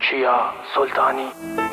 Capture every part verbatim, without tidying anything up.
کیا سلطانی.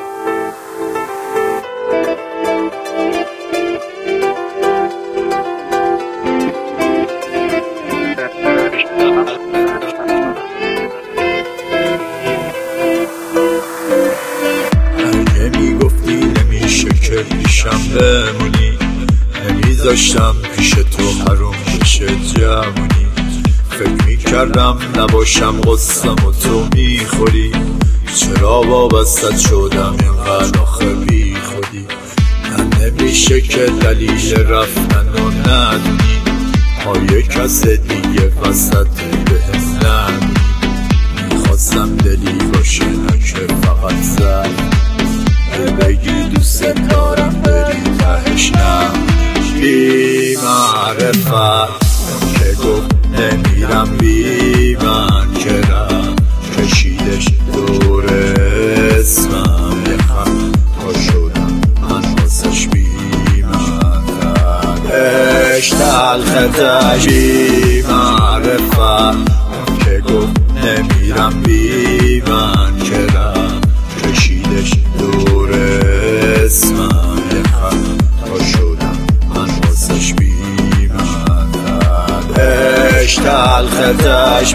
اگه میگفتی نمیشه که پیشم بمونی، نمیذاشتم پیش تو حروم بشه جمونی. فکر میکردم نباشم قصم و تو میخوری، چرا وابستت شدم اینقدر آخه بی خودی. نه نمیشه که دلیل رفتن و ندونی، پای کس دیگه وسط بهم نمونی. میخواستم دلی باشه نه که فقط زد بگی دوست دارم بری تهش نمونی. بی معرفت که گفت نمیرم بی من، که رم کشیدش دور اسمم یه خم تا شدم من واسش بی من. عشق تلختش بی معرفت که گفت نمیرم بی من، که رم کشیدش دور اسمم یه خم تا شدم من واسش بی من. عشق تلختش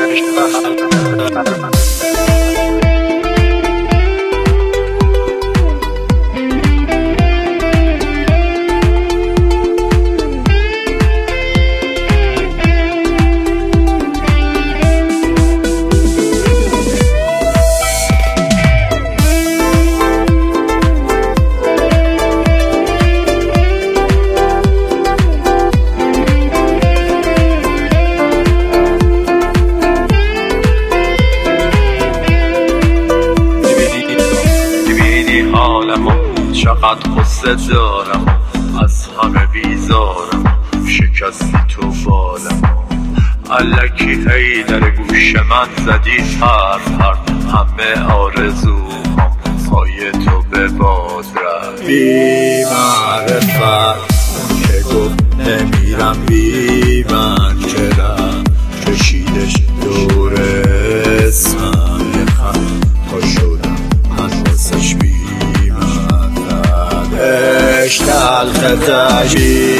چقدر قصه دارم، از همه بیزارم، شکستی تو بالم. الکی هی در گوش من زدی حرف حرف، همه آرزوهام پای تو به باد رفت. بی معرفت که گفت نمیرم بی من، که رم کشیدش دور اسمم یه خم تا شدم من واسش بی عشق تلختش